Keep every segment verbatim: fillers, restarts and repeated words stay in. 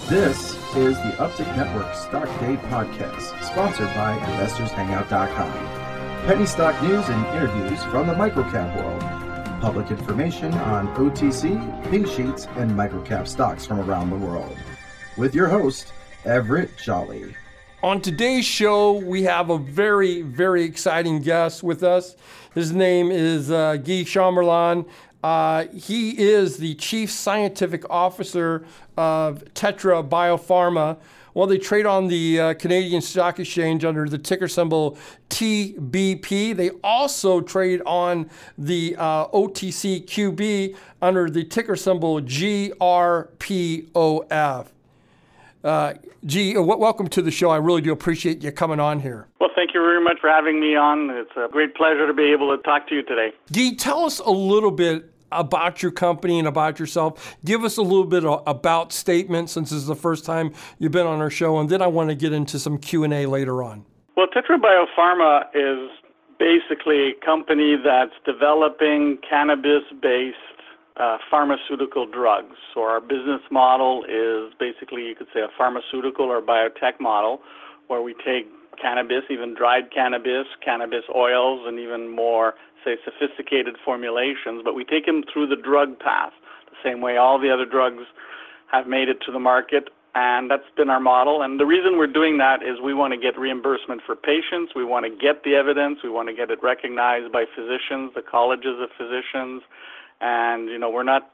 This is the Uptick Network Stock Day Podcast, sponsored by Investors Hangout dot com. Penny stock news and interviews from the microcap world. Public information on O T C, pink sheets, and microcap stocks from around the world. With your host, Everett Jolly. On today's show, we have a very, very exciting guest with us. His name is uh, Guy Chamberlain. Uh, he is the Chief Scientific Officer of Tetra Biopharma. Well, they trade on the uh, Canadian Stock Exchange under the ticker symbol T B P. They also trade on the uh, O T C Q B under the ticker symbol G R P O F. Uh, G, uh, w- welcome to the show. I really do appreciate you coming on here. Well, thank you very much for having me on. It's a great pleasure to be able to talk to you today. Guy, tell us a little bit about your company and about yourself. Give us a little bit of about statement, since this is the first time you've been on our show, and then I want to get into some Q and A later on. Well, Tetra Biopharma is basically a company that's developing cannabis-based uh, pharmaceutical drugs. So our business model is basically, you could say, a pharmaceutical or biotech model, where we take cannabis, even dried cannabis, cannabis oils, and even more, say, sophisticated formulations, but we take them through the drug path, the same way all the other drugs have made it to the market, and that's been our model. And the reason we're doing that is we want to get reimbursement for patients, we want to get the evidence, we want to get it recognized by physicians, the colleges of physicians, and, you know, we're not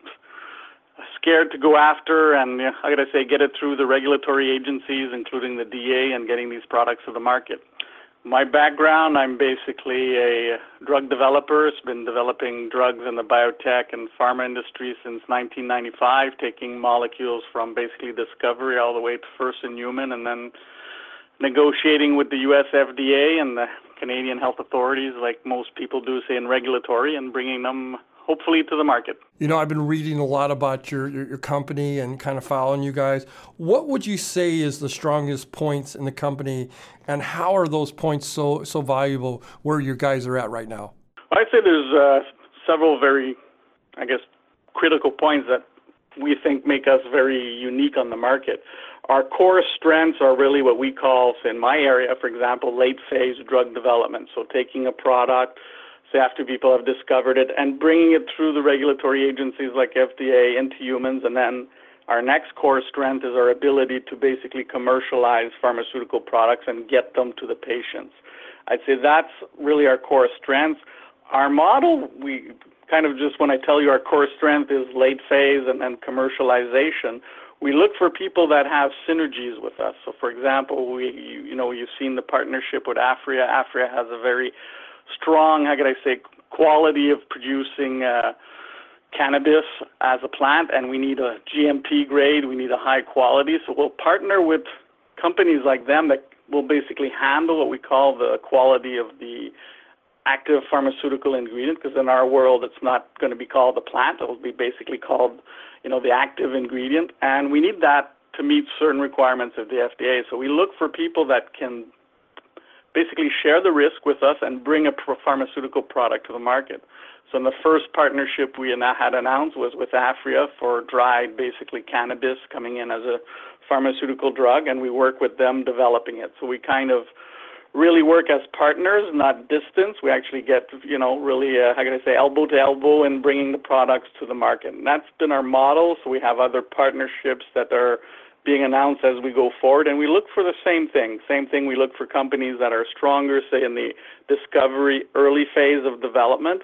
scared to go after and, you know, I got to say, get it through the regulatory agencies, including the D A, and getting these products to the market. My background, I'm basically a drug developer. I've been developing drugs in the biotech and pharma industry since nineteen ninety-five, taking molecules from basically discovery all the way to first in human, and then negotiating with the U S F D A and the Canadian health authorities, like most people do, say, in regulatory, and bringing them hopefully to the market. You know, I've been reading a lot about your, your, your company and kind of following you guys. What would you say is the strongest points in the company, and how are those points so so valuable where you guys are at right now? I'd say there's uh, several very, I guess, critical points that we think make us very unique on the market. Our core strengths are really what we call, say, in my area, for example, late phase drug development. So taking a product, say, after people have discovered it, and bringing it through the regulatory agencies like F D A into humans. And then our next core strength is our ability to basically commercialize pharmaceutical products and get them to the patients. I'd say that's really our core strength. Our model, we kind of just, when I tell you our core strength is late phase and then commercialization, we look for people that have synergies with us. So, for example, we, you know, you've seen the partnership with Aphria. Aphria has a very strong, how could I say, quality of producing uh, cannabis as a plant, and we need a G M P grade, we need a high quality. So we'll partner with companies like them that will basically handle what we call the quality of the active pharmaceutical ingredient, because in our world it's not going to be called the plant, it will be basically called, you know, the active ingredient, and we need that to meet certain requirements of the F D A. So we look for people that can basically share the risk with us and bring a pharmaceutical product to the market. So in the first partnership we had announced was with Aphria for dried, basically cannabis coming in as a pharmaceutical drug, and we work with them developing it. So we kind of really work as partners, not distance. We actually get, you know, really, uh, how can I say, elbow to elbow in bringing the products to the market. And that's been our model. So we have other partnerships that are being announced as we go forward, and we look for the same thing. Same thing, we look for companies that are stronger, say, in the discovery early phase of development,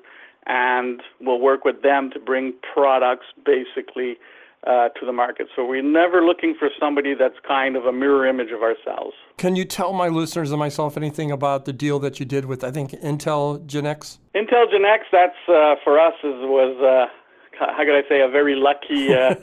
and we'll work with them to bring products basically uh, to the market. So we're never looking for somebody that's kind of a mirror image of ourselves. Can you tell my listeners and myself anything about the deal that you did with, I think, IntelGenx? IntelGenx, that's, uh, for us, is, was... Uh, how could I say, a very lucky uh,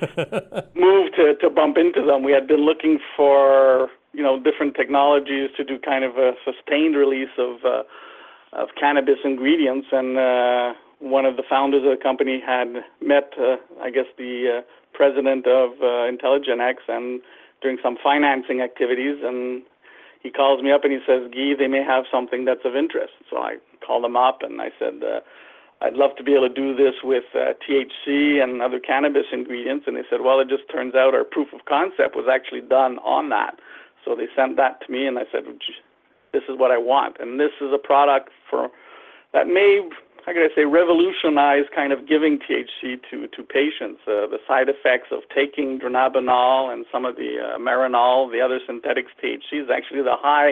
move to, to bump into them. We had been looking for, you know, different technologies to do kind of a sustained release of uh, of cannabis ingredients, and uh, one of the founders of the company had met, uh, I guess, the uh, president of uh, IntelGenx, and doing some financing activities, and he calls me up and he says, Guy, they may have something that's of interest. So I called him up and I said, uh, I'd love to be able to do this with uh, T H C and other cannabis ingredients. And they said, well, it just turns out our proof of concept was actually done on that. So they sent that to me, and I said, this is what I want. And this is a product for that may, how can I say, revolutionize kind of giving T H C to, to patients. Uh, the side effects of taking dronabinol and some of the uh, Marinol, the other synthetics T H C, is actually the high,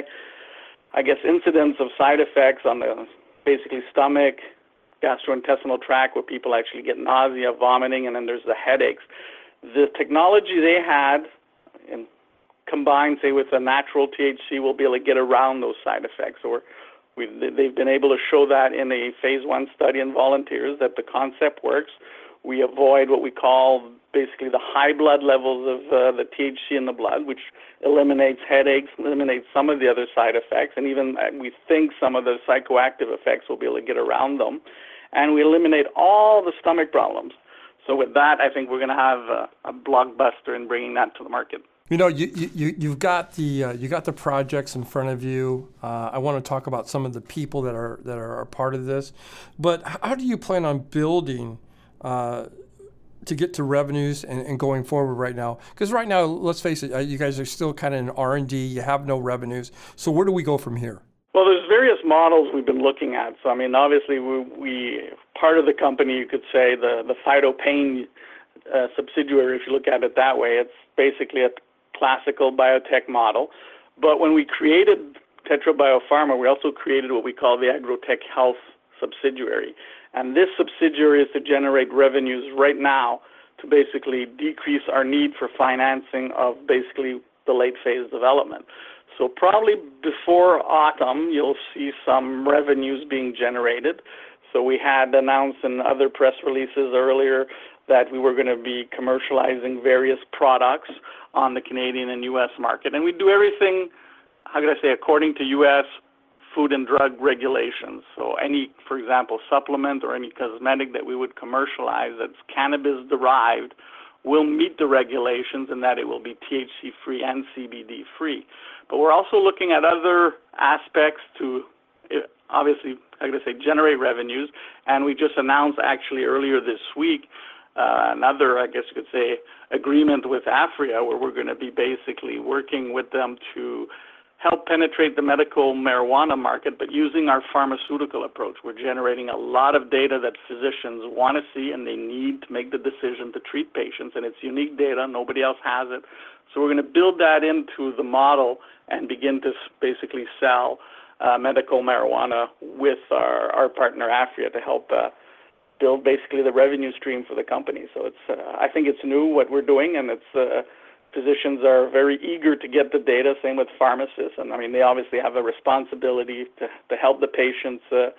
I guess, incidence of side effects on the basically stomach, gastrointestinal tract, where people actually get nausea, vomiting, and then there's the headaches. The technology they had, in, combined, say, with a natural T H C, will be able to get around those side effects. Or we, they've been able to show that in a phase one study in volunteers that the concept works. We avoid what we call basically the high blood levels of uh, the T H C in the blood, which eliminates headaches, eliminates some of the other side effects, and even uh, we think some of the psychoactive effects will be able to get around them. And we eliminate all the stomach problems. So with that, I think we're going to have a, a blockbuster in bringing that to the market. You know, you, you, you've got the uh, you got the projects in front of you. Uh, I want to talk about some of the people that are that are a part of this. But how do you plan on building uh, to get to revenues and, and going forward right now? Because right now, let's face it, uh, you guys are still kind of in R and D. You have no revenues. So where do we go from here? Well, there's various models we've been looking at. So, I mean, obviously, we, we part of the company, you could say, the, the PhytoPain uh, subsidiary, if you look at it that way, it's basically a classical biotech model. But when we created Tetra Biopharma, we also created what we call the Agrotech Health subsidiary. And this subsidiary is to generate revenues right now to basically decrease our need for financing of basically the late phase development. So probably before autumn, you'll see some revenues being generated. So we had announced in other press releases earlier that we were going to be commercializing various products on the Canadian and U S market. And we do everything, how could I say, according to U S food and drug regulations. So any, for example, supplement or any cosmetic that we would commercialize that's cannabis-derived will meet the regulations in that it will be T H C-free and C B D-free. But we're also looking at other aspects to, obviously, I'm going to say, generate revenues. And we just announced actually earlier this week uh, another, I guess you could say, agreement with Aphria, where we're going to be basically working with them to help penetrate the medical marijuana market, but using our pharmaceutical approach. We're generating a lot of data that physicians want to see, and they need to make the decision to treat patients. And it's unique data. Nobody else has it. So we're going to build that into the model and begin to basically sell uh, medical marijuana with our, our partner Aphria to help uh, build basically the revenue stream for the company. So it's uh, I think it's new what we're doing, and it's uh, physicians are very eager to get the data, same with pharmacists. And I mean, they obviously have a responsibility to, to help the patients, uh,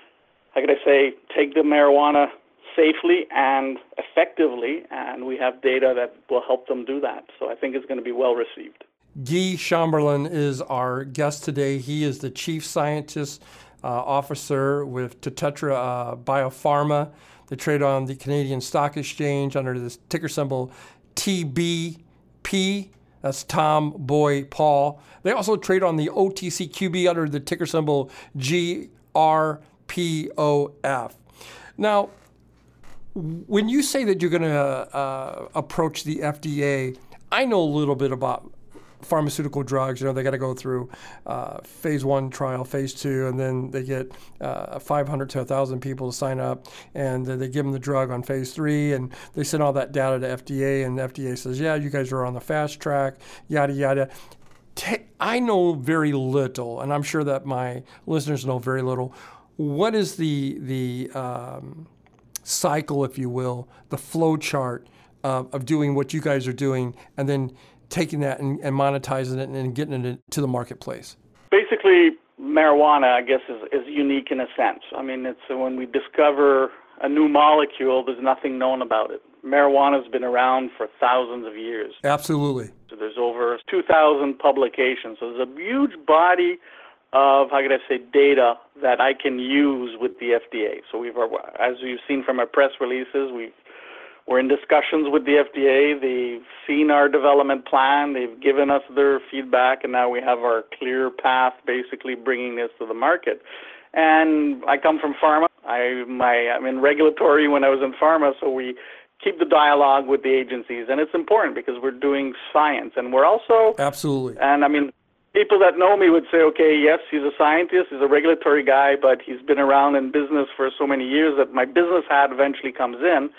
how could I say, take the marijuana safely and effectively, and we have data that will help them do that. So I think it's going to be well received. Guy Chamberlain is our guest today. He is the Chief Scientist uh, Officer with Tetra uh, Biopharma. They trade on the Canadian Stock Exchange under the ticker symbol T B P. That's Tom, Boy, Paul. They also trade on the O T C Q B under the ticker symbol G R P O F. Now, when you say that you're going to uh, approach the F D A, I know a little bit about pharmaceutical drugs. You know, they got to go through uh, phase one trial, phase two, and then they get uh, five hundred to one thousand people to sign up, and they give them the drug on phase three, and they send all that data to F D A, and F D A says, yeah, you guys are on the fast track, yada, yada. I know very little, and I'm sure that my listeners know very little. What is the the um, cycle, if you will, the flow chart uh, of doing what you guys are doing, and then taking that and, and monetizing it and getting it to the marketplace? Basically, marijuana, I guess, is, is unique in a sense. I mean, it's when we discover a new molecule, there's nothing known about it. Marijuana's been around for thousands of years. Absolutely. So there's over two thousand publications. So there's a huge body of, how could I say, data that I can use with the F D A. So we've, as you've seen from our press releases, we've We're in discussions with the F D A. They've seen our development plan. They've given us their feedback, and now we have our clear path, basically bringing this to the market. And I come from pharma. I, my, I'm in regulatory when I was in pharma, so we keep the dialogue with the agencies. And it's important because we're doing science. And we're also... Absolutely. And I mean, people that know me would say, okay, yes, he's a scientist, he's a regulatory guy, but he's been around in business for so many years that my business hat eventually comes in.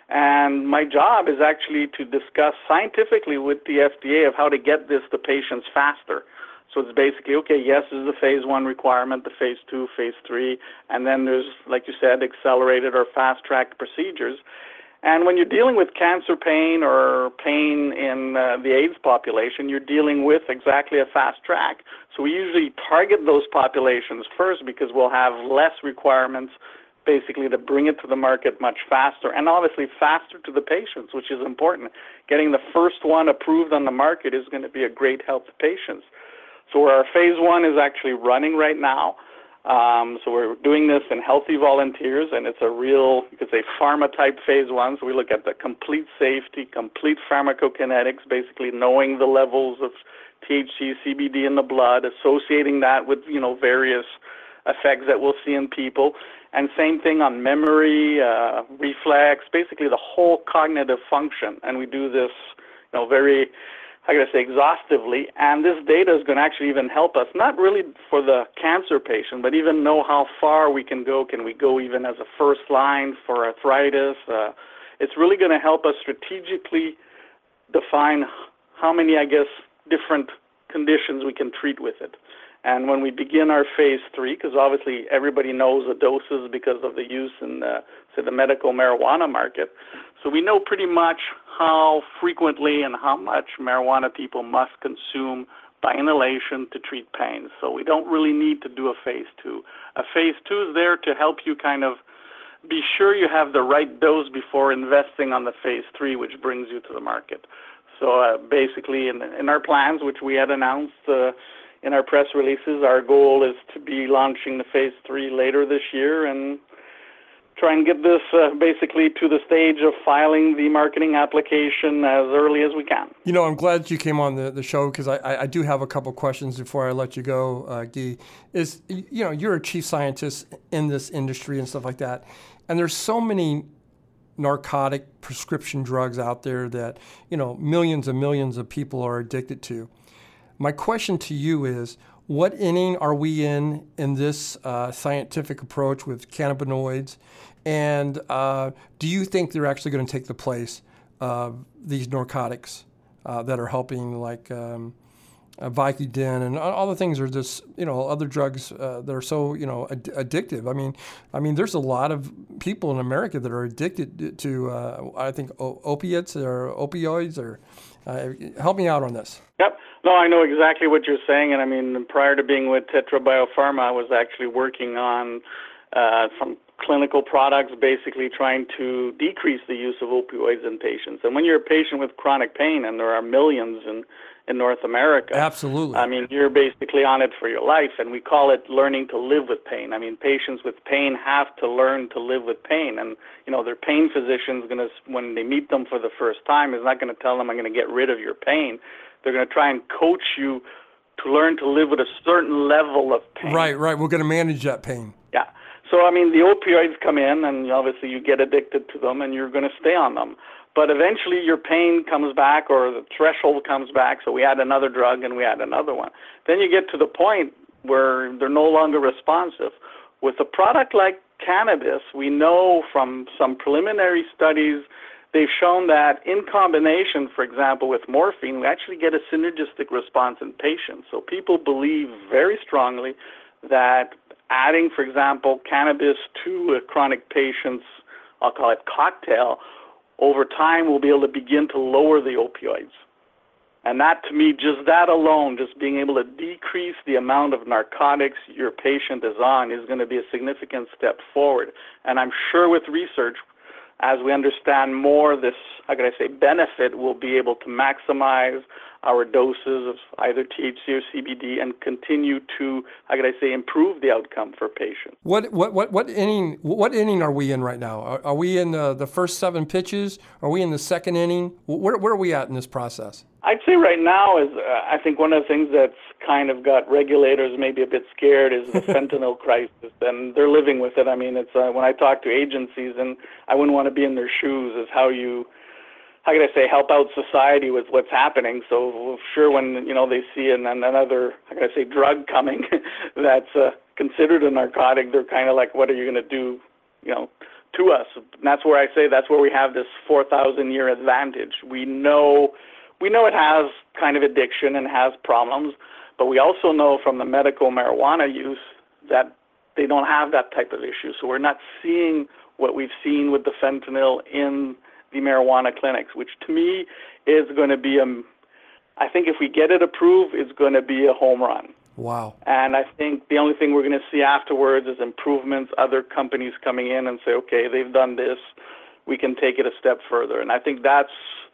And my job is actually to discuss scientifically with the F D A of how to get this to patients faster. So it's basically, okay, yes, this is the phase one requirement, the phase two, phase three, and then there's, like you said, accelerated or fast-track procedures. And when you're dealing with cancer pain or pain in uh, the AIDS population, you're dealing with exactly a fast track. So we usually target those populations first because we'll have less requirements basically to bring it to the market much faster, and obviously faster to the patients, which is important. Getting the first one approved on the market is going to be a great help to patients. So our phase one is actually running right now. Um, so we're doing this in healthy volunteers, and it's a real, you could say, pharma-type phase one. So we look at the complete safety, complete pharmacokinetics, basically knowing the levels of T H C, C B D in the blood, associating that with, you know, various effects that we'll see in people. And same thing on memory, uh, reflex, basically the whole cognitive function. And we do this, you know, very... I gotta say exhaustively, and this data is going to actually even help us, not really for the cancer patient, but even know how far we can go. Can we go even as a first line for arthritis? Uh, it's really going to help us strategically define how many, I guess, different conditions we can treat with it. And when we begin our phase three, because obviously everybody knows the doses because of the use in the, say, the medical marijuana market, so we know pretty much how frequently and how much marijuana people must consume by inhalation to treat pain. So we don't really need to do a phase two. A phase two is there to help you kind of be sure you have the right dose before investing on the phase three, which brings you to the market. So uh, basically in, in our plans, which we had announced uh, in our press releases, our goal is to be launching the phase three later this year and try and get this uh, basically to the stage of filing the marketing application as early as we can. You know, I'm glad you came on the, the show because I, I do have a couple questions before I let you go, uh, Guy. Is, you know, you're a chief scientist in this industry and stuff like that, and there's so many narcotic prescription drugs out there that, you know, millions and millions of people are addicted to. My question to you is, what inning are we in in this uh, scientific approach with cannabinoids? And uh, do you think they're actually going to take the place of these narcotics uh, that are helping, like um, uh, Vicodin and all the things are just, you know, other drugs uh, that are so, you know, ad- addictive? I mean, I mean, there's a lot of people in America that are addicted to, uh, I think, o- opiates or opioids. Or uh, help me out on this. Yep. No, I know exactly what you're saying, and I mean, prior to being with Tetra Biopharma, I was actually working on uh, some clinical products, basically trying to decrease the use of opioids in patients. And when you're a patient with chronic pain, and there are millions in, in North America, absolutely, I mean, you're basically on it for your life, and we call it learning to live with pain. I mean, patients with pain have to learn to live with pain, and you know, their pain physician's going to, when they meet them for the first time, is not going to tell them, "I'm going to get rid of your pain." They're going to try and coach you to learn to live with a certain level of pain. Right, right. We're going to manage that pain. Yeah. So, I mean, the opioids come in, and obviously you get addicted to them, and you're going to stay on them. But eventually your pain comes back, or the threshold comes back, so we add another drug, and we add another one. Then you get to the point where they're no longer responsive. With a product like cannabis, we know from some preliminary studies, they've shown that in combination, for example, with morphine, we actually get a synergistic response in patients. So people believe very strongly that adding, for example, cannabis to a chronic patient's, I'll call it cocktail, over time we'll be able to begin to lower the opioids. And that, to me, just that alone, just being able to decrease the amount of narcotics your patient is on, is going to be a significant step forward. And I'm sure with research, as we understand more this, how can I say, benefit, we'll be able to maximize our doses of either T H C or C B D and continue to, how could I say, improve the outcome for patients. What what what what inning what inning are we in right now? Are, are we in the, the first seven pitches? Are we in the second inning? Where where are we at in this process? I'd say right now is uh, I think one of the things that's kind of got regulators maybe a bit scared is the fentanyl crisis, and they're living with it. I mean, it's uh, when I talk to agencies, and I wouldn't want to be in their shoes, is how you, how can I say, help out society with what's happening. So sure, when you know they see an, another, how can I say, drug coming that's uh, considered a narcotic, they're kind of like, what are you going to do, you know, to us? And that's where I say that's where we have this four thousand year advantage. We know. We know it has kind of addiction and has problems, but we also know from the medical marijuana use that they don't have that type of issue. So we're not seeing what we've seen with the fentanyl in the marijuana clinics, which to me is going to be a, I think if we get it approved, it's going to be a home run. Wow. And I think the only thing we're going to see afterwards is improvements, other companies coming in and say, okay, they've done this, we can take it a step further. And I think that's,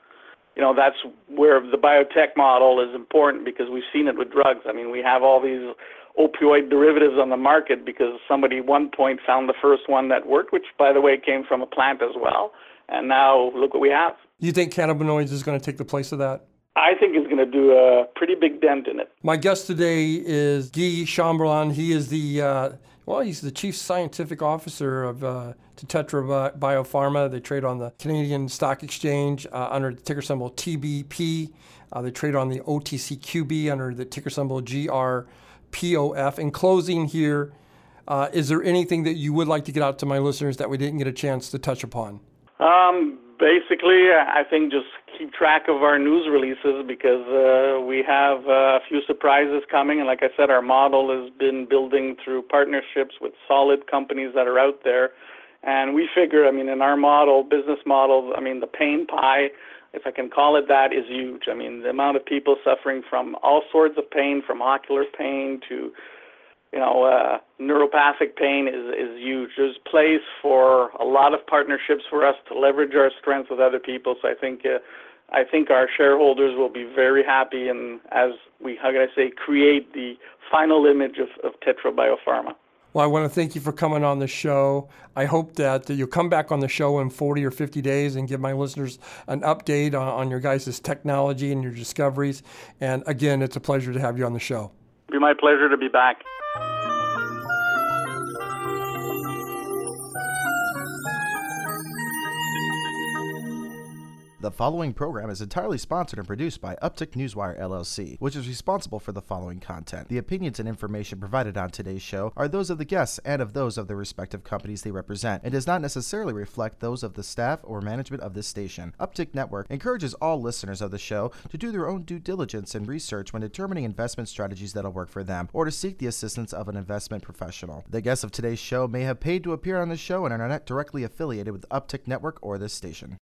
You know, that's where the biotech model is important because we've seen it with drugs. I mean, we have all these opioid derivatives on the market because somebody at one point found the first one that worked, which, by the way, came from a plant as well. And now look what we have. You think cannabinoids is going to take the place of that? I think it's going to do a pretty big dent in it. My guest today is Guy Chamberlain. He is the, uh, well, he's the chief scientific officer of uh, Tetra Biopharma. They trade on the Canadian Stock Exchange uh, under the ticker symbol T B P. Uh, they trade on the O T C Q B under the ticker symbol G R P O F. In closing here, uh, is there anything that you would like to get out to my listeners that we didn't get a chance to touch upon? Um, basically, I think just keep track of our news releases because uh, we have uh, a few surprises coming. And like I said, our model has been building through partnerships with solid companies that are out there. And we figure, I mean, in our model, business model, I mean, the pain pie, if I can call it that, is huge. I mean, the amount of people suffering from all sorts of pain, from ocular pain to, you know, uh, neuropathic pain is, is huge. There's place for a lot of partnerships for us to leverage our strengths with other people. So I think uh, I think our shareholders will be very happy and as we, how can I say, create the final image of, of Tetra Biopharma. Well, I want to thank you for coming on the show. I hope that you'll come back on the show in forty or fifty days and give my listeners an update on, on your guys' technology and your discoveries. And again, it's a pleasure to have you on the show. It'll be my pleasure to be back. The following program is entirely sponsored and produced by Uptick Newswire L L C, which is responsible for the following content. The opinions and information provided on today's show are those of the guests and of those of the respective companies they represent, and does not necessarily reflect those of the staff or management of this station. Uptick Network encourages all listeners of the show to do their own due diligence and research when determining investment strategies that'll work for them, or to seek the assistance of an investment professional. The guests of today's show may have paid to appear on the show and are not directly affiliated with Uptick Network or this station.